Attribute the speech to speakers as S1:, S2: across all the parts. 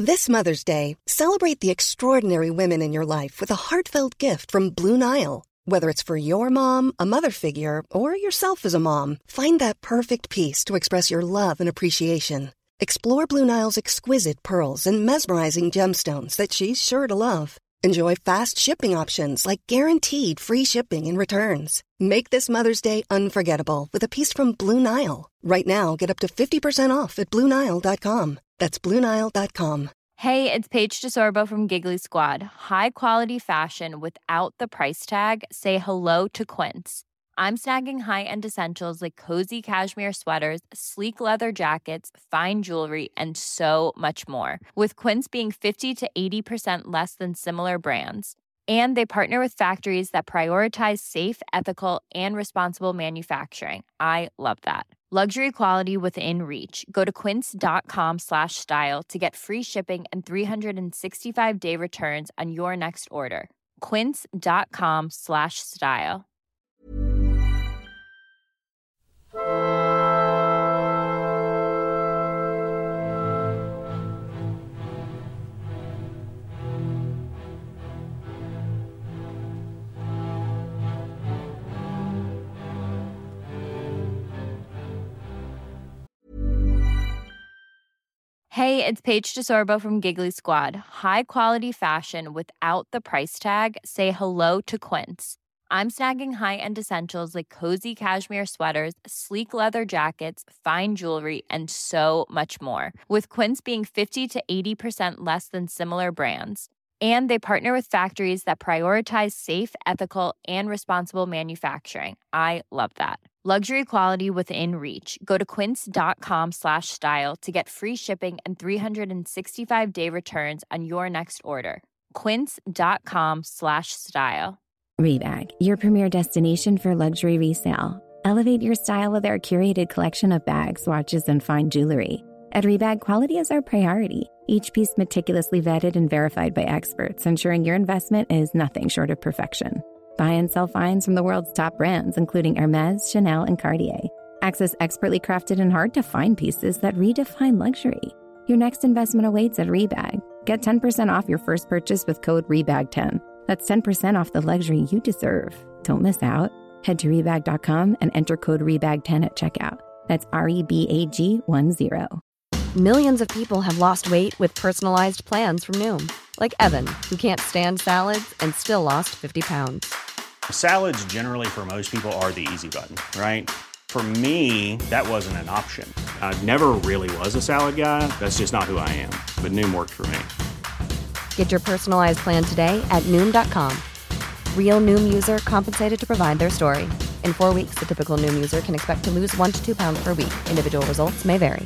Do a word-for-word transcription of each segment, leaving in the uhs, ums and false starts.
S1: This Mother's Day, celebrate the extraordinary women in your life with a heartfelt gift from Blue Nile. Whether it's for your mom, a mother figure, or yourself as a mom, find that perfect piece to express your love and appreciation. Explore Blue Nile's exquisite pearls and mesmerizing gemstones that she's sure to love. Enjoy fast shipping options like guaranteed free shipping and returns. Make this Mother's Day unforgettable with a piece from Blue Nile. Right now, get up to fifty percent off at Blue Nile dot com. That's Blue Nile dot com.
S2: Hey, it's Paige DeSorbo from Giggly Squad. High quality fashion without the price tag. Say hello to Quince. I'm snagging high-end essentials like cozy cashmere sweaters, sleek leather jackets, fine jewelry, and so much more. With Quince being fifty to eighty percent less than similar brands. And they partner with factories that prioritize safe, ethical, and responsible manufacturing. I love that. Luxury quality within reach. Go to quince.com slash style to get free shipping and three sixty-five day returns on your next order. Quince.com slash style. Hey, it's Paige DeSorbo from Giggly Squad. High quality fashion without the price tag. Say hello to Quince. I'm snagging high-end essentials like cozy cashmere sweaters, sleek leather jackets, fine jewelry, and so much more. With Quince being fifty to eighty percent less than similar brands. And they partner with factories that prioritize safe, ethical, and responsible manufacturing. I love that. Luxury quality within reach. Go to quince.com slash style to get free shipping and three sixty-five day returns on your next order. Quince.com slash style.
S3: Rebag, your premier destination for luxury resale. Elevate your style with our curated collection of bags, watches, and fine jewelry. At Rebag, quality is our priority. Each piece meticulously vetted and verified by experts, ensuring your investment is nothing short of perfection. Buy and sell finds from the world's top brands, including Hermes, Chanel, and Cartier. Access expertly crafted and hard-to-find pieces that redefine luxury. Your next investment awaits at Rebag. Get ten percent off your first purchase with code rebag ten. That's ten percent off the luxury you deserve. Don't miss out. Head to rebag dot com and enter code rebag ten at checkout. That's R E B A G one zero.
S4: Millions of people have lost weight with personalized plans from Noom. Like Evan, who can't stand salads and still lost fifty pounds.
S5: Salads generally for most people are the easy button, right? For me, that wasn't an option. I never really was a salad guy. That's just not who I am. But Noom worked for me.
S4: Get your personalized plan today at Noom dot com. Real Noom user compensated to provide their story. In four weeks, the typical Noom user can expect to lose one to two pounds per week. Individual results may vary.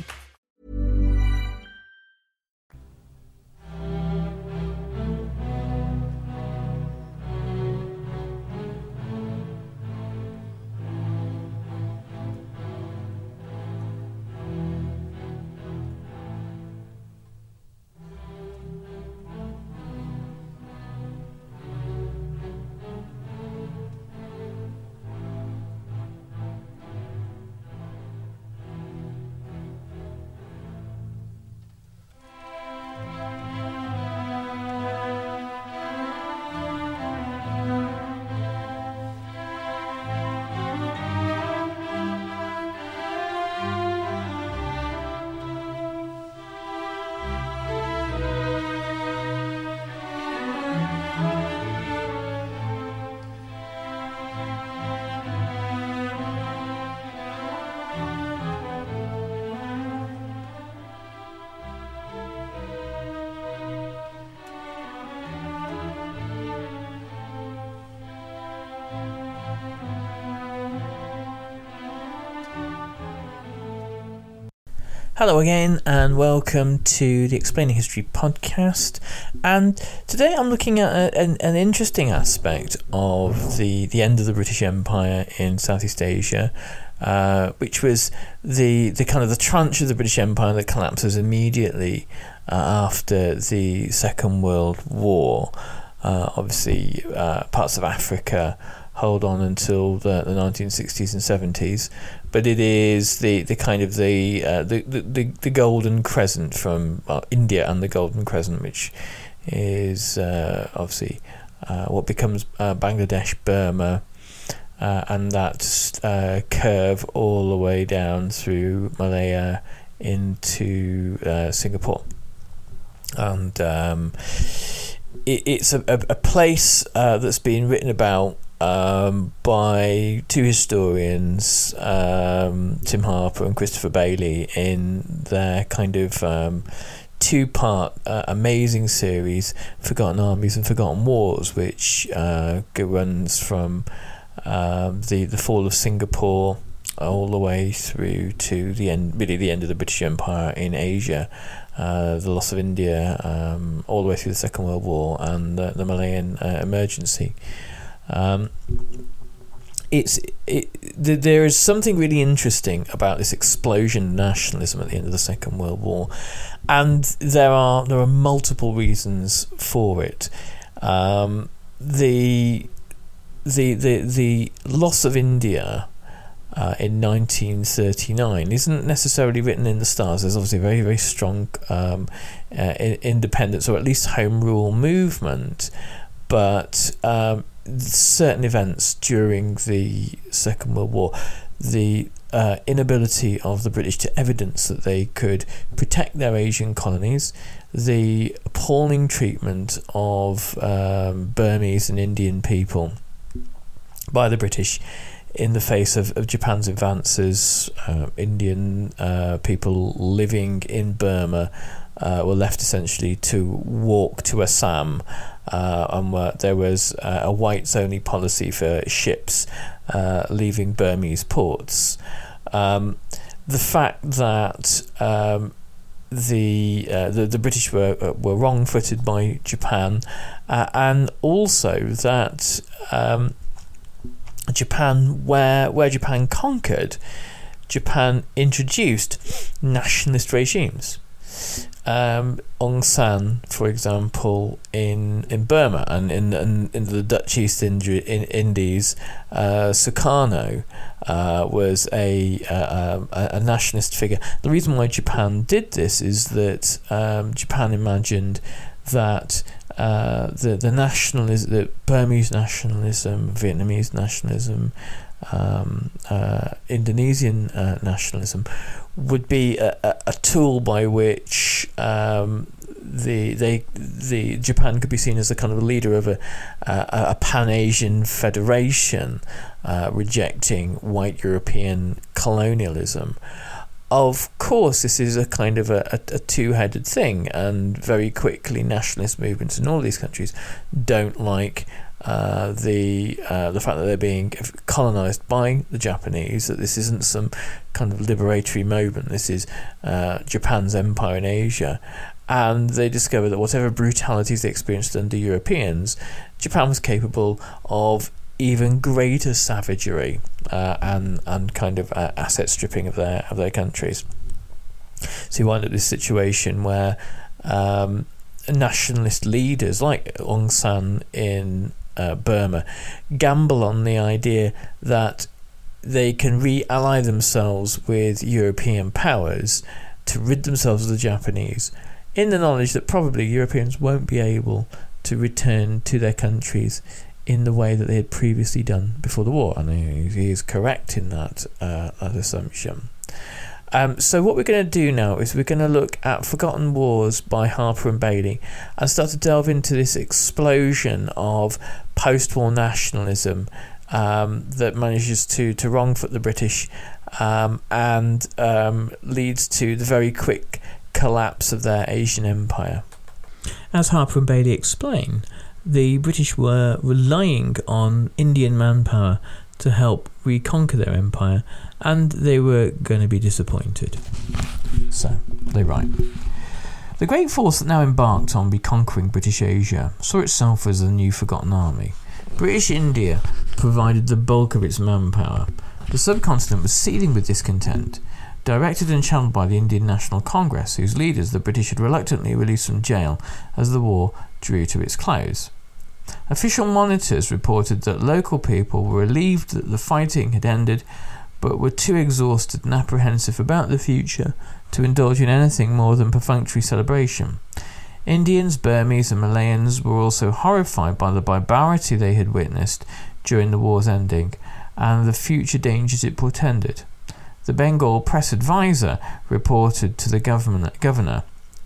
S6: Hello again and welcome to the Explaining History podcast, and today I'm looking at a, an, an interesting aspect of the, the end of the British Empire in Southeast Asia, uh, which was the, the kind of the tranche of the British Empire that collapses immediately uh, after the Second World War. Uh, obviously uh, parts of Africa hold on until the, the nineteen sixties and seventies, but it is the, the kind of the, uh, the, the the Golden Crescent from uh, India and the Golden Crescent, which is uh, obviously uh, what becomes uh, Bangladesh, Burma, uh, and that uh, curve all the way down through Malaya into uh, Singapore. And um, it, it's a, a, a place uh, that's been written about um, by two historians, um, Tim Harper and Christopher Bailey, in their kind of um, two-part uh, amazing series, Forgotten Armies and Forgotten Wars, which uh, runs from um, the the fall of Singapore all the way through to the end, really the end of the British Empire in Asia. Uh, the loss of India, um, all the way through the Second World War, and uh, the Malayan uh, emergency. Um, it's it, th- there is something really interesting about this explosion of nationalism at the end of the Second World War, and there are there are multiple reasons for it. Um, the the the the loss of India Uh, in nineteen thirty-nine isn't necessarily written in the stars. There's obviously a very, very strong um, uh, independence, or at least home rule movement, but um, certain events during the Second World War, the uh, inability of the British to evidence that they could protect their Asian colonies, the appalling treatment of um, Burmese and Indian people by the British in the face of, of Japan's advances. uh, Indian uh, people living in Burma uh, were left essentially to walk to Assam, uh, and were, there was uh, a whites-only policy for ships uh, leaving Burmese ports. Um, the fact that um, the, uh, the the British were uh, were wrong-footed by Japan, uh, and also that Um, Japan, where where Japan conquered, Japan introduced nationalist regimes. Um, Aung San, for example, in, in Burma, and in, in in the Dutch East Indi- in Indies, uh, Sukarno uh, was a, a a nationalist figure. The reason why Japan did this is that um, Japan imagined that Uh, the the nationalism, the Burmese nationalism, Vietnamese nationalism, um, uh, Indonesian uh, nationalism would be a, a, a tool by which um, the they the Japan could be seen as a kind of leader of a a, a Pan-Asian federation, uh, rejecting white European colonialism. Of course, this is a kind of a, a, a two-headed thing, and very quickly nationalist movements in all these countries don't like uh, the uh, the fact that they're being colonised by the Japanese, that this isn't some kind of liberatory moment, this is uh, Japan's empire in Asia, and they discover that whatever brutalities they experienced under Europeans, Japan was capable of even greater savagery uh, and and kind of uh, asset stripping of their of their countries. So you wind up this situation where um, nationalist leaders like Aung San in uh, Burma gamble on the idea that they can re-ally themselves with European powers to rid themselves of the Japanese, in the knowledge that probably Europeans won't be able to return to their countries in the way that they had previously done before the war. And he is correct in that, uh, that assumption. Um, so what we're going to do now is we're going to look at Forgotten Wars by Harper and Bailey and start to delve into this explosion of post-war nationalism um, that manages to, to wrong-foot the British um, and um, leads to the very quick collapse of their Asian empire. As Harper and Bailey explain, the British were relying on Indian manpower to help reconquer their empire, and they were going to be disappointed. So, they write, the great force that now embarked on reconquering British Asia saw itself as a new forgotten army. British India provided the bulk of its manpower. The subcontinent was seething with discontent, directed and channeled by the Indian National Congress, whose leaders the British had reluctantly released from jail as the war drew to its close. Official monitors reported that local people were relieved that the fighting had ended, but were too exhausted and apprehensive about the future to indulge in anything more than perfunctory celebration. Indians, Burmese and Malayans were also horrified by the barbarity they had witnessed during the war's ending and the future dangers it portended. The Bengal press advisor reported to the government, governor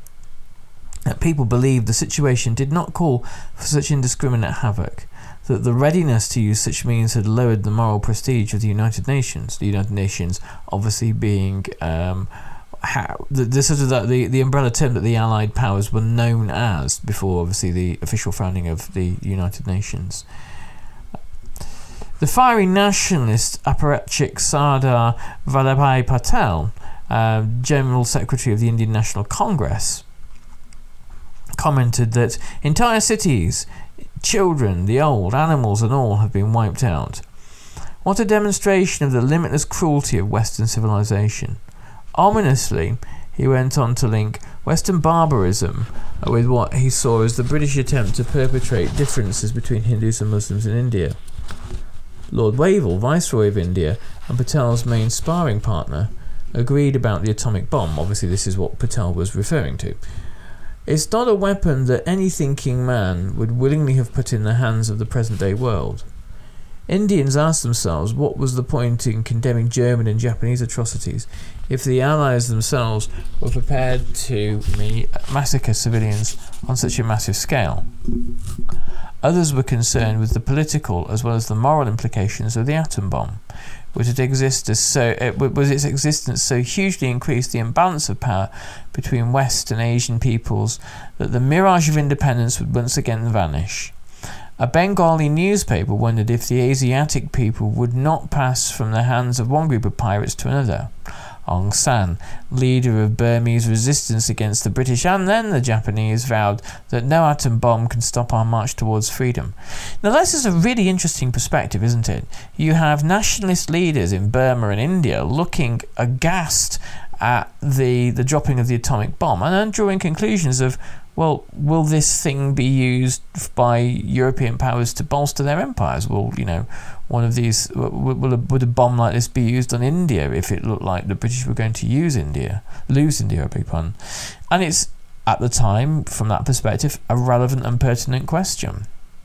S6: that people believed the situation did not call for such indiscriminate havoc, that the readiness to use such means had lowered the moral prestige of the United Nations. The United Nations obviously being um, how, the, the sort of the, the, the umbrella term that the Allied powers were known as before obviously the official founding of the United Nations. The fiery nationalist apparatchik Sardar Vallabhbhai Patel, uh, General Secretary of the Indian National Congress, commented that entire cities, children, the old, animals and all have been wiped out. What a demonstration of the limitless cruelty of Western civilization. Ominously, he went on to link Western barbarism with what he saw as the British attempt to perpetrate differences between Hindus and Muslims in India. Lord Wavell, Viceroy of India and Patel's main sparring partner, agreed about the atomic bomb. Obviously this is what Patel was referring to. It's not a weapon that any thinking man would willingly have put in the hands of the present-day world. Indians asked themselves what was the point in condemning German and Japanese atrocities if the Allies themselves were prepared to massacre civilians on such a massive scale. Others were concerned with the political as well as the moral implications of the atom bomb. Was, it exist as so, it, was its existence so hugely increased the imbalance of power between West and Asian peoples that the mirage of independence would once again vanish? A Bengali newspaper wondered if the Asiatic people would not pass from the hands of one group of pirates to another. Aung San, leader of Burmese resistance against the British and then the Japanese, vowed that no atom bomb can stop our march towards freedom. Now this is a really interesting perspective, isn't it? You have nationalist leaders in Burma and India looking aghast at the, the dropping of the atomic bomb and then drawing conclusions of, well, will this thing be used by European powers to bolster their empires? Will, you know, one of these, will a, would a bomb like this be used on India if it looked like the British were going to use India, lose India, I beg your pardon? And it's, at the time, from that perspective, a relevant and pertinent question.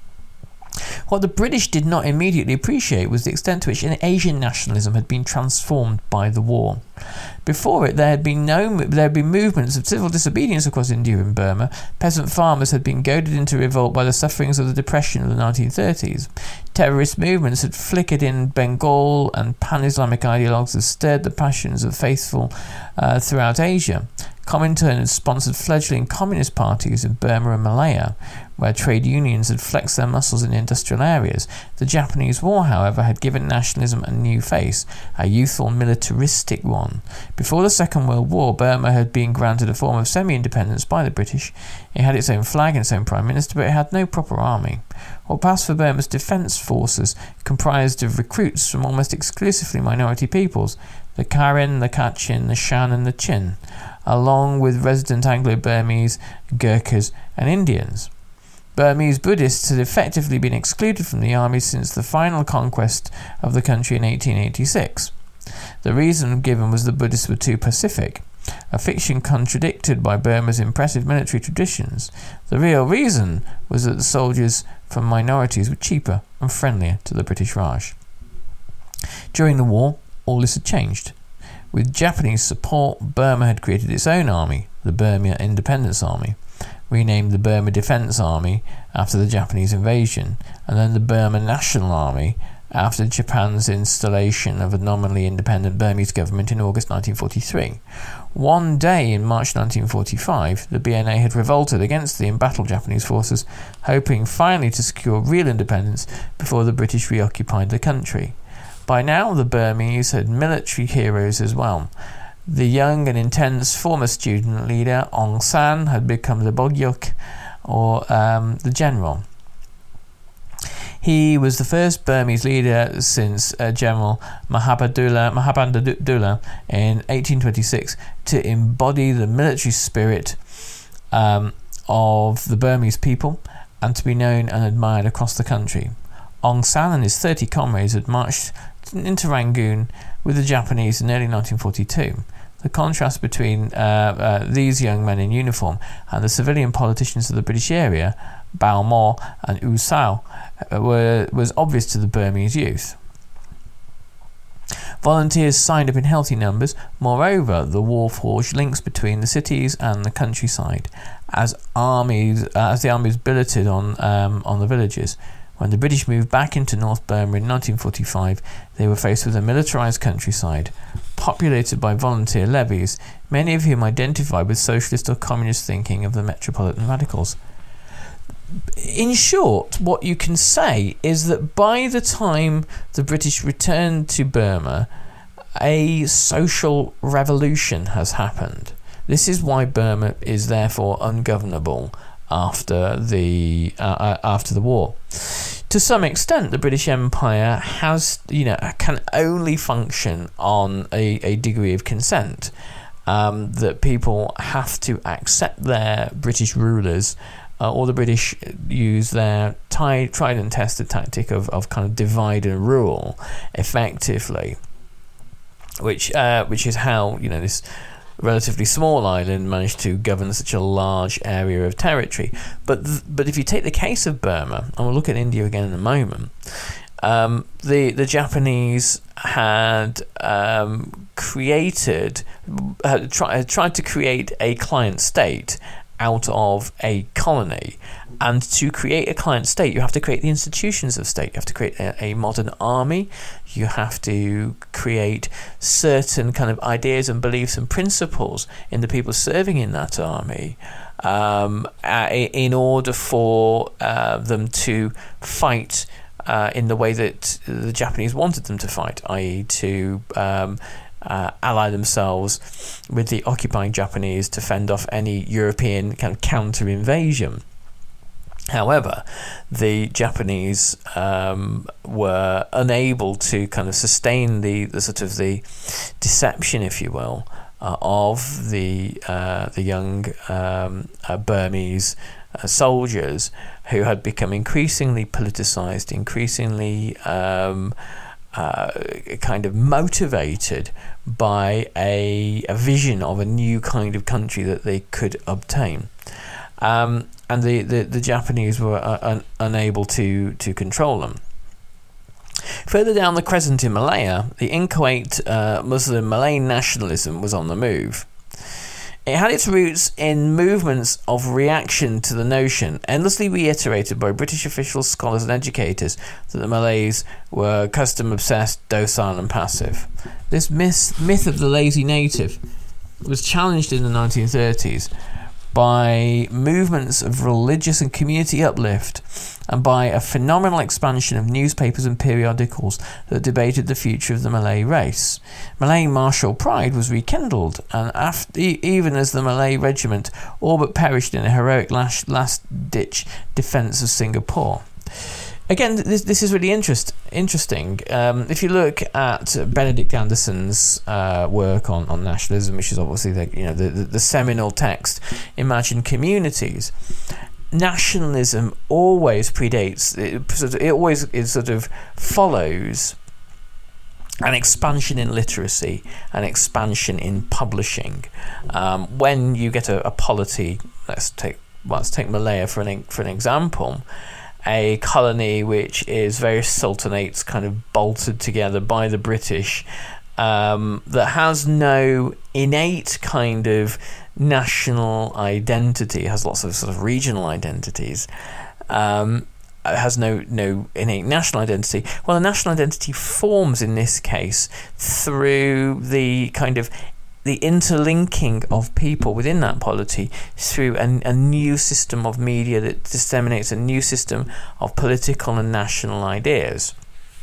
S6: What the British did not immediately appreciate was the extent to which Asian nationalism had been transformed by the war. Before it, there had been no there had been movements of civil disobedience across India and Burma. Peasant farmers had been goaded into revolt by the sufferings of the Depression of the nineteen thirties. Terrorist movements had flickered in Bengal, and pan-Islamic ideologues had stirred the passions of faithful uh, throughout Asia. Comintern had sponsored fledgling communist parties in Burma and Malaya, where trade unions had flexed their muscles in industrial areas. The Japanese War, however, had given nationalism a new face, a youthful militaristic one. Before the Second World War, Burma had been granted a form of semi-independence by the British. It had its own flag and its own prime minister, but it had no proper army. What passed for Burma's defence forces comprised of recruits from almost exclusively minority peoples, the Karen, the Kachin, the Shan and the Chin, along with resident Anglo-Burmese, Gurkhas and Indians. Burmese Buddhists had effectively been excluded from the army since the final conquest of the country in eighteen eighty-six. The reason given was the Buddhists were too pacific, a fiction contradicted by Burma's impressive military traditions. The real reason was that the soldiers from minorities were cheaper and friendlier to the British Raj. During the war, all this had changed. With Japanese support, Burma had created its own army, the Burma Independence Army, renamed the Burma Defence Army after the Japanese invasion, and then the Burma National Army after Japan's installation of a nominally independent Burmese government in August nineteen forty-three. One day in March nineteen forty-five, the B N A had revolted against the embattled Japanese forces, hoping finally to secure real independence before the British reoccupied the country. By now, the Burmese had military heroes as well. The young and intense former student leader Aung San had become the Bogyok, or um, the general. He was the first Burmese leader since uh, General Mahabandula, Mahabandula in eighteen twenty-six to embody the military spirit um, of the Burmese people and to be known and admired across the country. Aung San and his thirty comrades had marched into Rangoon with the Japanese in early nineteen forty-two. The contrast between uh, uh, these young men in uniform and the civilian politicians of the British area, Bao Mo and U Sao, uh, were, was obvious to the Burmese youth. Volunteers signed up in healthy numbers. Moreover, the war forged links between the cities and the countryside, as armies, uh, as the armies billeted on um, on the villages. When the British moved back into North Burma in nineteen forty-five, they were faced with a militarised countryside, populated by volunteer levies, many of whom identified with socialist or communist thinking of the metropolitan radicals. In short, what you can say is that by the time the British returned to Burma, a social revolution has happened. This is why Burma is therefore ungovernable after the uh, after the war. To some extent, the British Empire has, you know, can only function on a, a degree of consent. Um, that people have to accept their British rulers, uh, or the British use their tried, tried and tested tactic of, of kind of divide and rule effectively, which uh, which is how, you know, this relatively small island managed to govern such a large area of territory. But th- but if you take the case of Burma, and we'll look at India again in a moment, um, the the Japanese had um, created, had, try, had tried to create a client state out of a colony. And to create a client state, you have to create the institutions of state. You have to create a, a modern army. You have to create certain kind of ideas and beliefs and principles in the people serving in that army, um, uh, in order for uh, them to fight uh, in the way that the Japanese wanted them to fight, that is to um, Uh, ally themselves with the occupying Japanese to fend off any European kind of counter-invasion. However, the Japanese um, were unable to kind of sustain the, the sort of the deception, if you will, uh, of the uh, the young um, uh, Burmese uh, soldiers who had become increasingly politicized, increasingly um, uh, kind of motivated by a, a vision of a new kind of country that they could obtain. Um, and the, the, the Japanese were uh, un, unable to, to control them. Further down the crescent in Malaya, the inchoate uh, Muslim Malay nationalism was on the move. It had its roots in movements of reaction to the notion, endlessly reiterated by British officials, scholars and educators, that the Malays were custom-obsessed, docile and passive. This myth, myth of the lazy native was challenged in the nineteen thirties by movements of religious and community uplift, and by a phenomenal expansion of newspapers and periodicals that debated the future of the Malay race. Malay martial pride was rekindled, and after, even as the Malay regiment all but perished in a heroic last, last-ditch defence of Singapore. Again, this this is really interest, interesting. Um, if you look at Benedict Anderson's uh, work on, on nationalism, which is obviously the, you know the, the, the seminal text, Imagine Communities, nationalism always predates, it, it always it sort of follows an expansion in literacy, an expansion in publishing. Um, when you get a, a polity, let's take well, let's take Malaya for an for an example. A colony which is various sultanates kind of bolted together by the British, um, that has no innate kind of national identity, has lots of sort of regional identities, um, has no no innate national identity. Well, a national identity forms in this case through the kind of the interlinking of people within that polity through a, a new system of media that disseminates a new system of political and national ideas.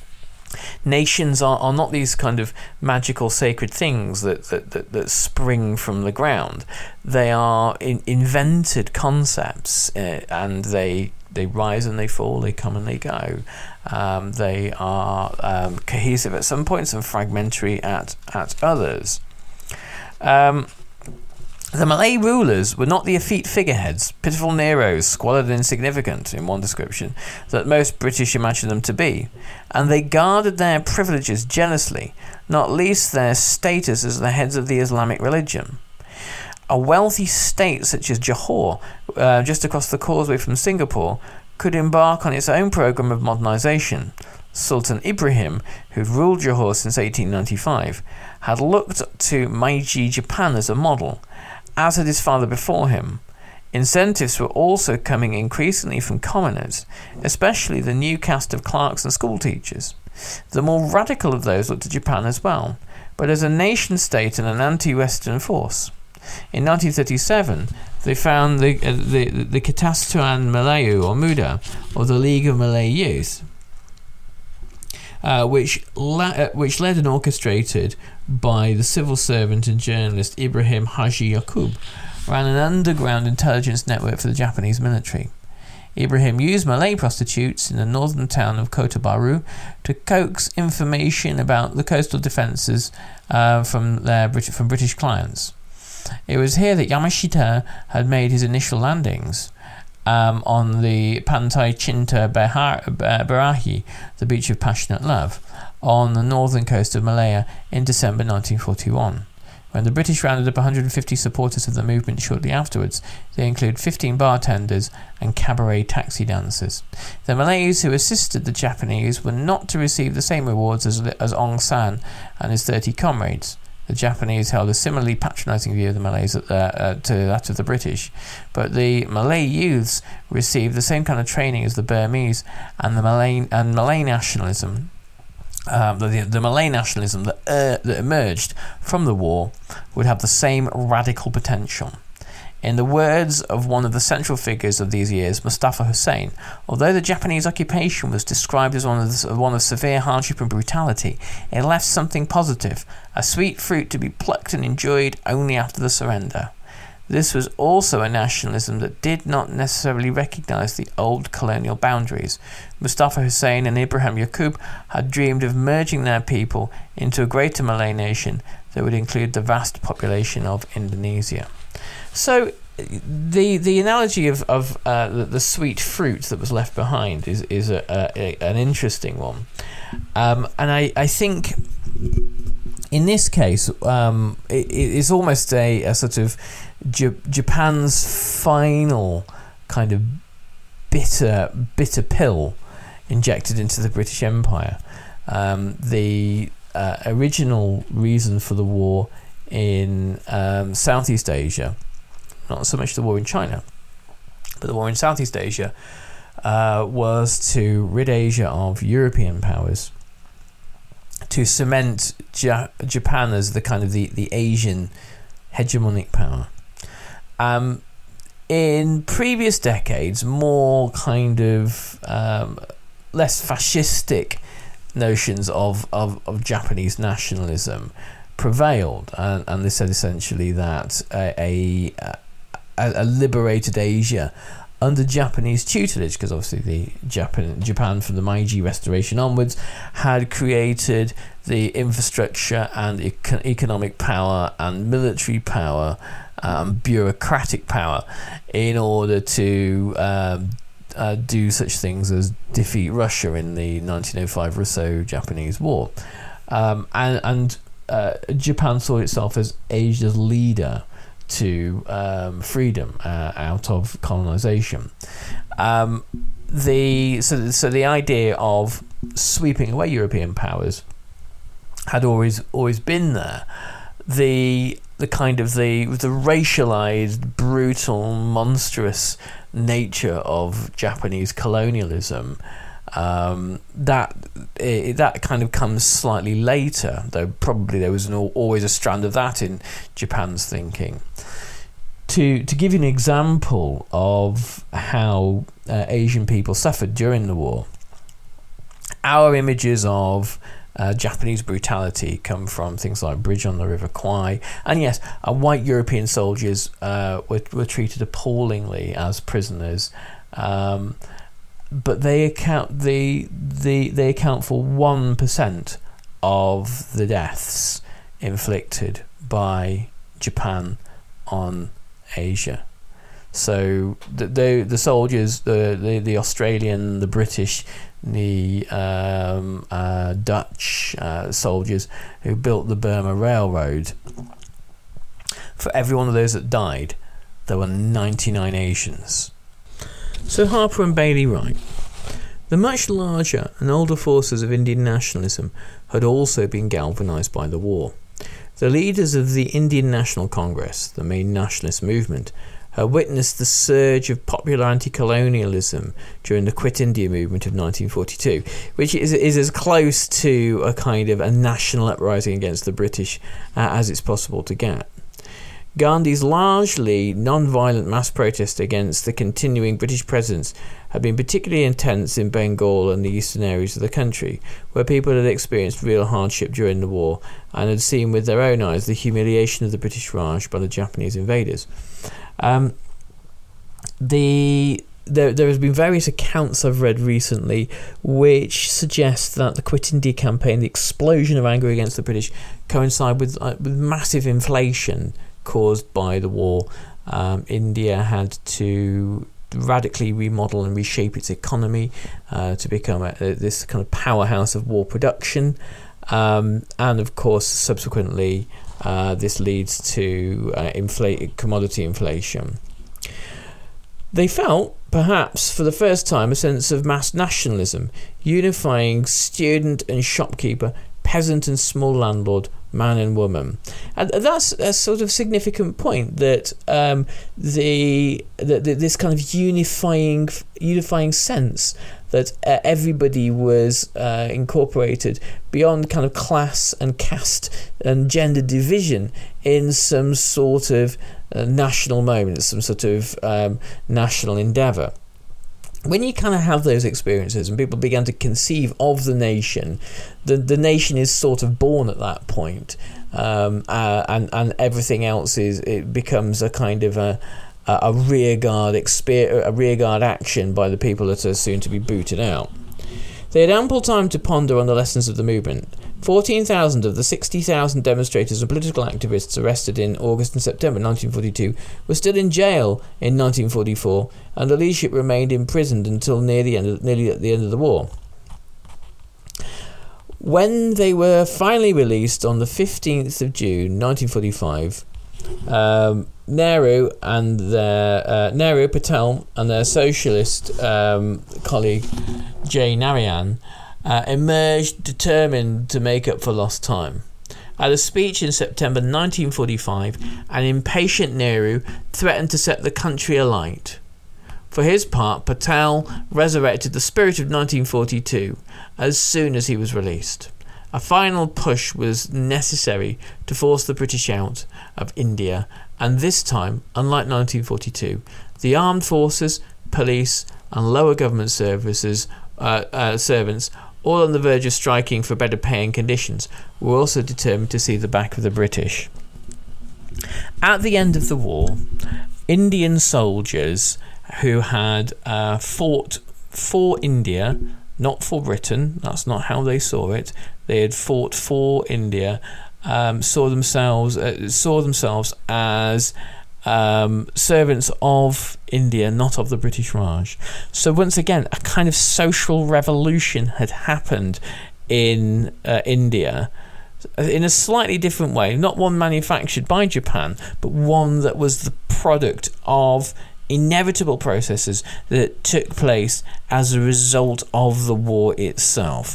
S6: Nations are, are not these kind of magical sacred things that, that, that, that spring from the ground. They are in, invented concepts, uh, and they they rise and they fall, they come and they go. Um, they are um, cohesive at some points and fragmentary at, at others. Um, The Malay rulers were not the effete figureheads, pitiful Neros, squalid and insignificant, in one description, that most British imagined them to be, and they guarded their privileges jealously, not least their status as the heads of the Islamic religion. A wealthy state such as Johor, uh, just across the causeway from Singapore, could embark on its own program of modernisation. Sultan Ibrahim, who'd ruled Johor since eighteen ninety-five, had looked to Meiji Japan as a model, as had his father before him. Incentives were also coming increasingly from commoners, especially the new caste of clerks and schoolteachers. The more radical of those looked to Japan as well, but as a nation-state and an anti-Western force. In nineteen thirty-seven, they found the uh, the, the Kesatuan Melayu, or Muda, or the League of Malay Youth, uh, which, la- uh, which led and orchestrated by the civil servant and journalist Ibrahim Haji Yaqub, ran an underground intelligence network for the Japanese military. Ibrahim used Malay prostitutes in the northern town of Kota Baru to coax information about the coastal defences uh, from their Brit- from British clients. It was here that Yamashita had made his initial landings um, on the Pantai Cinta Bahar- Barahi, the beach of passionate love, on the northern coast of Malaya in December nineteen forty-one. When the British rounded up one hundred fifty supporters of the movement shortly afterwards, they include fifteen bartenders and cabaret taxi dancers. The Malays who assisted the Japanese were not to receive the same rewards as, as Aung San and his thirty comrades. The Japanese held a similarly patronising view of the Malays at the, uh, to that of the British, but the Malay youths received the same kind of training as the Burmese, and the Malay and Malay nationalism. Um, the, the Malay nationalism that, uh, that emerged from the war would have the same radical potential. In the words of one of the central figures of these years, Mustafa Hussain, although the Japanese occupation was described as one of, the, one of severe hardship and brutality, it left something positive, a sweet fruit to be plucked and enjoyed only after the surrender. This was also a nationalism that did not necessarily recognise the old colonial boundaries. Mustafa Hussain and Ibrahim Yaqub had dreamed of merging their people into a greater Malay nation that would include the vast population of Indonesia. So the the analogy of, of uh, the, the sweet fruit that was left behind is, is a, a, a, an interesting one. Um, and I, I think in this case, um, it, it's almost a, a sort of J- Japan's final kind of bitter bitter pill injected into the British Empire. Um, the uh, original reason for the war in um, Southeast Asia, not so much the war in China, but the war in Southeast Asia, uh, was to rid Asia of European powers, to cement ja- Japan as the kind of the, the Asian hegemonic power. Um, in previous decades, more kind of um, less fascistic notions of, of, of Japanese nationalism prevailed, and, and they said essentially that a, a, a liberated Asia under Japanese tutelage, because obviously the Japan Japan from the Meiji Restoration onwards had created the infrastructure and econ- economic power and military power, um, bureaucratic power, in order to um, uh, do such things as defeat Russia in the nineteen oh five Russo-Japanese War, um, and and uh, Japan saw itself as Asia's leader to um, freedom uh, out of colonization. Um, the so so the idea of sweeping away European powers had always always been there. The the kind of the the racialized, brutal, monstrous nature of Japanese colonialism, um, that it, that kind of comes slightly later, though probably there was an, always a strand of that in Japan's thinking. To to give you an example of how uh, Asian people suffered during the war, our images of uh, Japanese brutality come from things like Bridge on the River Kwai, and yes, uh, white European soldiers uh, were were treated appallingly as prisoners, um, but they account the the they account for one percent of the deaths inflicted by Japan on Asia. So the the, the soldiers, the, the the Australian, the British, the um, uh, Dutch uh, soldiers who built the Burma Railroad, for every one of those that died, there were ninety-nine Asians. So Harper and Bailey write, the much larger and older forces of Indian nationalism had also been galvanised by the war. The leaders of the Indian National Congress, the main nationalist movement, had witnessed the surge of popular anti-colonialism during the Quit India movement of nineteen forty-two, which is, is as close to a kind of a national uprising against the British uh, as it's possible to get. Gandhi's largely non-violent mass protest against the continuing British presence had been particularly intense in Bengal and the eastern areas of the country, where people had experienced real hardship during the war and had seen with their own eyes the humiliation of the British Raj by the Japanese invaders. Um, the there there has been various accounts I've read recently which suggest that the Quit India campaign, the explosion of anger against the British, coincided with uh, with massive inflation caused by the war. Um, India had to radically remodel and reshape its economy uh, to become a, a, this kind of powerhouse of war production, um, and of course subsequently uh, this leads to uh, inflate commodity inflation. They felt, perhaps for the first time, a sense of mass nationalism, unifying student and shopkeeper, peasant and small landlord, man and woman. And that's a sort of significant point, that um, the, the, the this kind of unifying unifying sense that uh, everybody was uh, incorporated beyond kind of class and caste and gender division in some sort of uh, national moment, some sort of um, national endeavour. When you kind of have those experiences and people begin to conceive of the nation, the the nation is sort of born at that point, um, uh, and and everything else is it becomes a kind of a a rearguard exper- a rearguard action by the people that are soon to be booted out. They had ample time to ponder on the lessons of the movement. fourteen thousand of the sixty thousand demonstrators and political activists arrested in August and September nineteen forty-two were still in jail in nineteen forty-four, and the leadership remained imprisoned until near the end of, nearly at the end of the war. When they were finally released on the fifteenth of June nineteen forty-five, um, Nehru and their uh, Nehru, Patel and their socialist um, colleague J. Narayan Uh, emerged determined to make up for lost time. At a speech in September nineteen forty-five, an impatient Nehru threatened to set the country alight. For his part, Patel resurrected the spirit of nineteen forty-two as soon as he was released. A final push was necessary to force the British out of India, and this time, unlike nineteen forty-two, the armed forces, police and lower government services uh, uh, servants, all on the verge of striking for better paying conditions, were also determined to see the back of the British. At the end of the war, Indian soldiers who had uh, fought for India, not for Britain, that's not how they saw it, they had fought for India, um, saw themselves uh, saw themselves as Um, servants of India, not of the British Raj. So once again, a kind of social revolution had happened in uh, India in a slightly different way, not one manufactured by Japan, but one that was the product of inevitable processes that took place as a result of the war itself.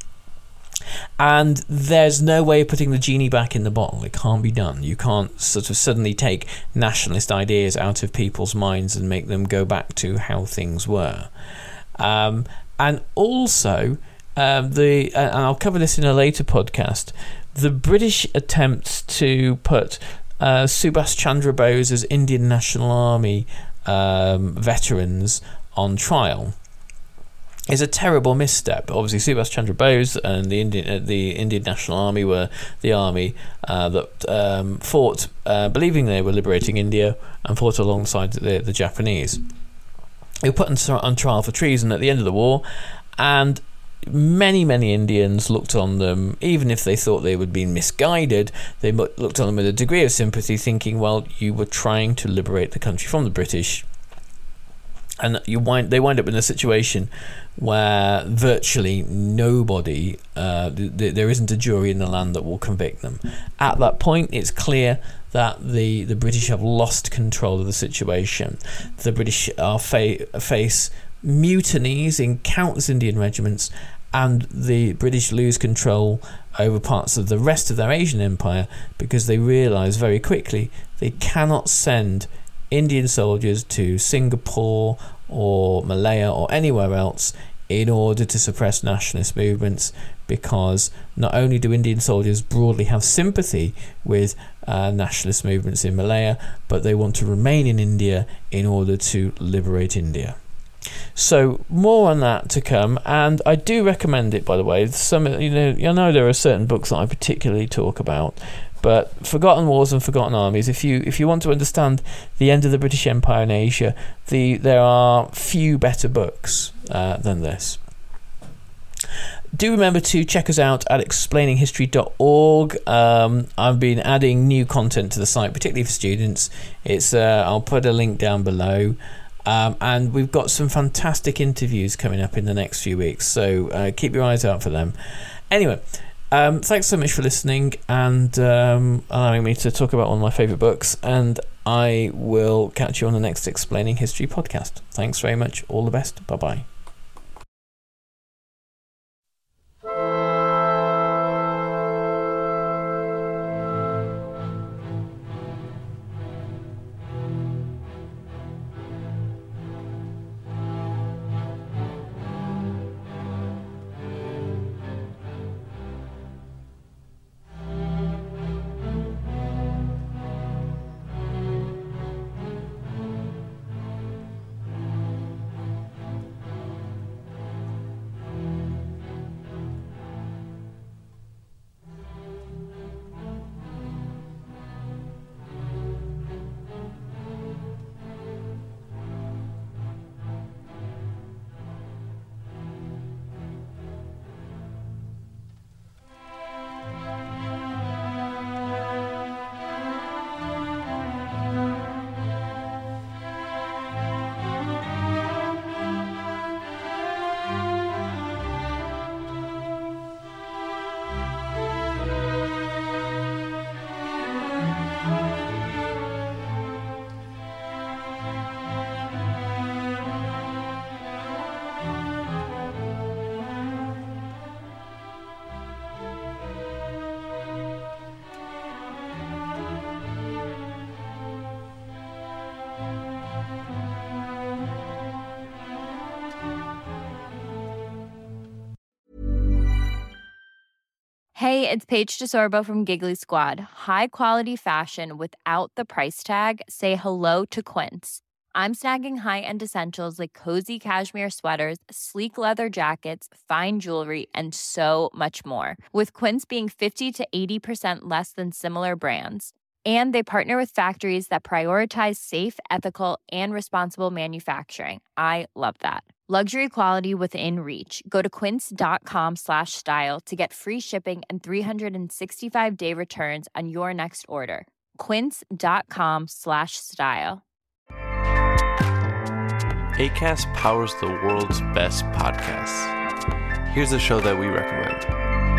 S6: And there's no way of putting the genie back in the bottle. It can't be done. You can't sort of suddenly take nationalist ideas out of people's minds and make them go back to how things were. Um, and also, um, the and I'll cover this in a later podcast, the British attempts to put uh, Subhas Chandra Bose's Indian National Army um, veterans on trial is a terrible misstep. Obviously, Subhas Chandra Bose and the Indian uh, the Indian National Army were the army uh, that um, fought, uh, believing they were liberating India, and fought alongside the, the Japanese. They were put on, on trial for treason at the end of the war, and many, many Indians looked on them, even if they thought they were being misguided, they looked on them with a degree of sympathy, thinking, well, you were trying to liberate the country from the British. And you wind, they wind up in a situation where virtually nobody, uh, th- there isn't a jury in the land that will convict them. At that point, it's clear that the, the British have lost control of the situation. The British are fa- face mutinies in countless Indian regiments, and the British lose control over parts of the rest of their Asian empire because they realise very quickly they cannot send Indian soldiers to Singapore or Malaya or anywhere else in order to suppress nationalist movements, because not only do Indian soldiers broadly have sympathy with uh, nationalist movements in Malaya, but they want to remain in India in order to liberate India. So more on that to come, and I do recommend it, by the way. Some, you know, you know there are certain books that I particularly talk about, but Forgotten Wars and Forgotten Armies, if you if you want to understand the end of the British Empire in Asia, the there are few better books uh, than this. Do remember to check us out at explaining history dot org. Um, I've been adding new content to the site, particularly for students. It's uh, I'll put a link down below. Um, and we've got some fantastic interviews coming up in the next few weeks, so uh, keep your eyes out for them. Anyway, um, thanks so much for listening and um, allowing me to talk about one of my favourite books, and I will catch you on the next Explaining History podcast. Thanks very much. All the best. Bye-bye.
S2: Hey, it's Paige DeSorbo from Giggly Squad. High quality fashion without the price tag. Say hello to Quince. I'm snagging high-end essentials like cozy cashmere sweaters, sleek leather jackets, fine jewelry, and so much more. With Quince being fifty to eighty percent less than similar brands. And they partner with factories that prioritize safe, ethical, and responsible manufacturing. I love that. Luxury quality within reach. Go to quince.com slash style to get free shipping and three sixty-five day returns on your next order. Quince.com slash style.
S7: Acast powers the world's best podcasts. Here's a show that we recommend.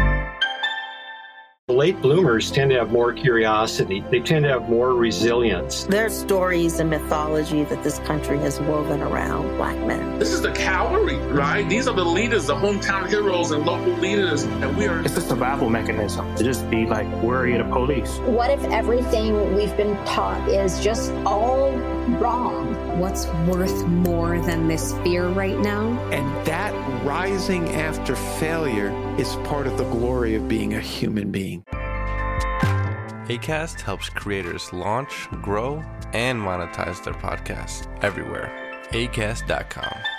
S8: Late bloomers tend to have more curiosity. They tend to have more resilience.
S9: There's stories and mythology that this country has woven around Black men.
S10: This is the cavalry, right? These are the leaders, the hometown heroes and local leaders, and we are...
S11: It's a survival mechanism to just be like worried of police.
S12: What if everything we've been taught is just all wrong?
S13: What's worth more than this fear right now?
S14: And that rising after failure is part of the glory of being a human being.
S7: Acast helps creators launch, grow, and monetize their podcasts everywhere. acast dot com.